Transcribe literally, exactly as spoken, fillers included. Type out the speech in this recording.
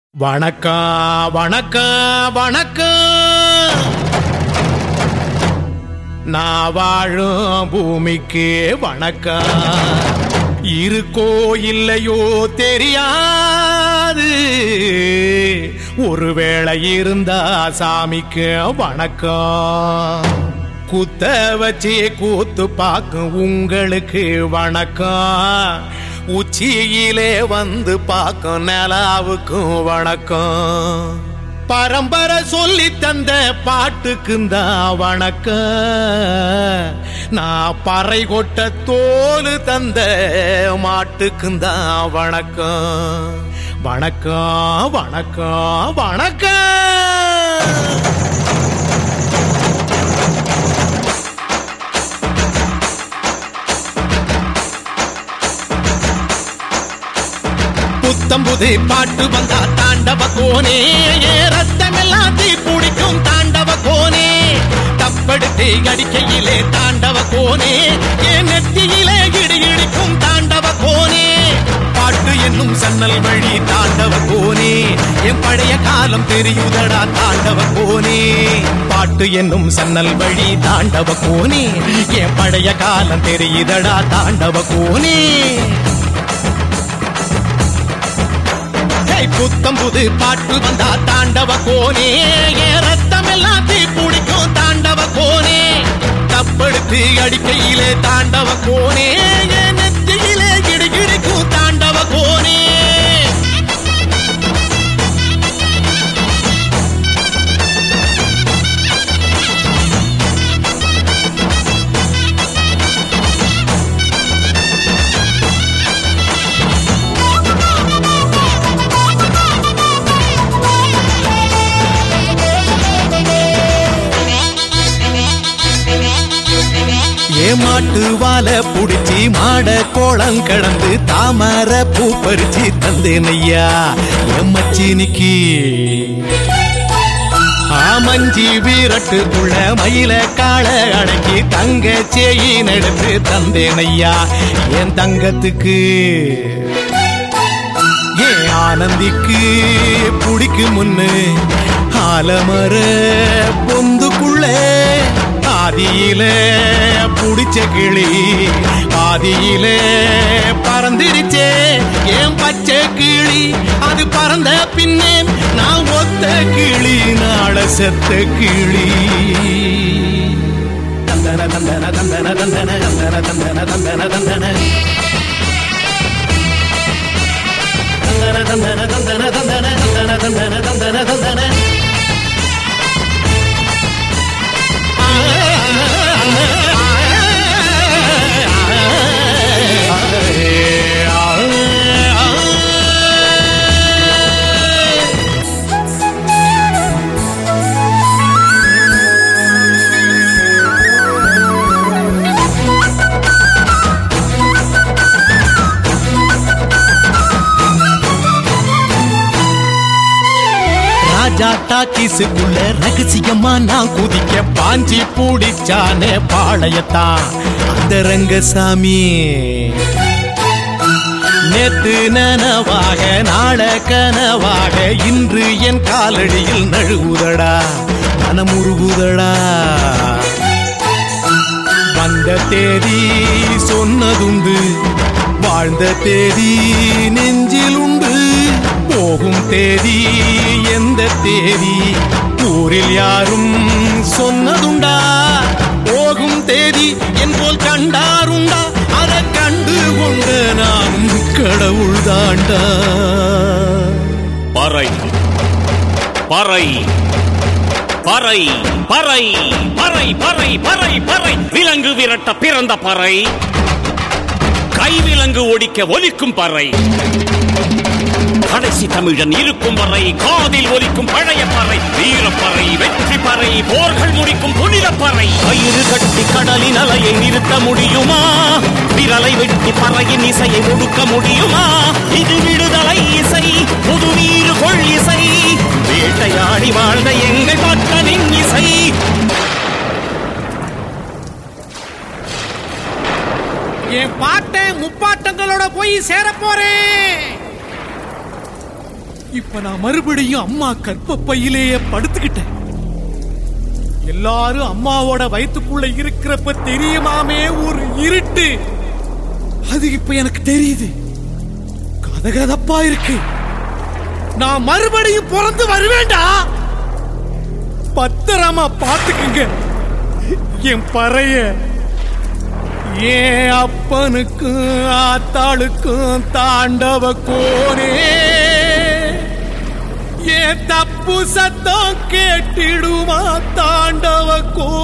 வணக்கம் வணக்கம் வணக்கம். நான் வாழும் பூமிக்கு வணக்கம். இருக்கோ இல்லையோ தெரியாது, ஒருவேளை இருந்தா சாமிக்கு வணக்கம். குத்த வச்சு கூத்து பார்க்கும் உங்களுக்கு வணக்கம். உச்சியிலே வந்து பார்க்கும் நிலாவுக்கும் வணக்கம். பரம்பரை சொல்லி தந்த பாட்டுக்குந்தா வணக்கம். நான் பறை கொட்ட தோல் தந்த மாட்டுக்குந்தா வணக்கம். வணக்கம் வணக்கம் வணக்கம். புத்தம்புது பாட்டு வந்தா தாண்டவ கோனே, ரத்தமெல்லாம் தீ பிடிக்கும் தாண்டவ கோனே. தப்படுத்து அடிக்கையிலே தாண்டவ கோனே, என் நெத்தியிலே இடி இடிக்கும் தாண்டவ கோனே. பாட்டு என்னும் சன்னல் வழி தாண்டவ கோனே, என் பழைய காலம் தெரியுதடா தாண்டவ கோனே. பாட்டு என்னும் சன்னல் வழி தாண்டவ கோனே, என் பழைய காலம் தெரியுதடா தாண்டவ கோனே. புத்தம் புது பாட்டு வந்தா தாண்டவ கோனே, ரத்தம் எல்லாம் தீ பிடிக்கும் தாண்டவ கோனே. தப்படுத்து அடிக்கையிலே தாண்டவ கோனே, நெத்தியிலே கிடி கிடிக்கும் தாண்டவ கோனே. மாட்டு வாழை புடிச்சி மாட கோளம் கடந்து தாமர பூ பறிச்சு தந்தேனையா எம்மச்சினிக்கு. ஆமஞ்சி வீரட்டுக்குள்ள மயில கால அடக்கி தங்க சேயின் எடுத்து தந்தேனையா என் தங்கத்துக்கு. ஏன் ஆனந்திக்கு புடிக்கு முன்னு ஆலமர பொந்துக்குள்ள ஆதியில புடிச்ச கிளி ஆதியில பறந்துருச்சே ஏன் பச்சை கிளி. அது பறந்த பின்னே நான் ஒத்த கிளி நாள செத்த கிளி. தந்தன தந்தன தந்தன தந்தன தந்தன தந்தன தந்தன தந்தன தந்தன தந்தன தந்தன தந்தன தந்தன தந்தன தந்தன. டாக்கிசுக்குள்ள ரகசியமா நான் குதிக்க பாஞ்சி பூடிச்சானே பாளையத்தான் அந்த ரங்கசாமி. நேத்து நனவாக நாள கனவாக இன்று என் காலடியில் நழுவுதடா மனமுருகுதடா. வந்த தேதி சொன்னதுண்டு, வாழ்ந்த தேதி நெஞ்சில் உண்டு. போகும் தேதி எந்த தேதி ஊரில் யாரும் சொன்னதுண்டா. போகும் தேதி என் போல் கண்டாருண்டா, அதை கண்டு கொண்ட நான் கடவுள் தாண்டா. பறை பறை பறை பறை பறை பறை பறை பறை விலங்கு விரட்ட பிறந்த பறை, கைவிலங்கு ஒடிக்க ஒலிக்கும் பறை. கடைசி தமிழன் இருக்கும் வரை காதில் ஒலிக்கும் பழைய பறை. வீரப்பறை வெற்றி பறை போர்கள் முடிக்கும் புனித பறை. கயிறு கட்டி கடலின் அலையை நிறுத்த முடியுமா? விரலை வெட்டி பறையின் இசையை ஒடுக்க முடியுமா? இது விடுதலை இசை, புது வீறு கொள் இசை, வேட்டையாடி வாழ்ந்த எங்கள் மக்களின் இசை. என் பாட்டை முப்பாட்டங்களோட போய் சேர போறேன். இப்ப நான் மறுபடியும் அம்மா கர்ப்பப்பையிலேயே படுத்துக்கிட்டேன். எல்லாரும் அம்மாவோட வயிற்றுக்குள்ள இருக்கிறப்ப தெரியுமாமே ஒரு இருட்டு, அது இப்ப எனக்கு தெரியுது. கதகதப்பா இருக்கு. நான் மறுபடியும் பிறந்து வருவேண்டா. பத்திரமா பாத்துக்குங்க என் பறைய. ஏன் அப்பனுக்கும் ஆத்தாளுக்கும் தாண்டவ கோனே, ஏன் தப்பு சத்தம் கேட்டிடுமா தாண்டவ கோனே.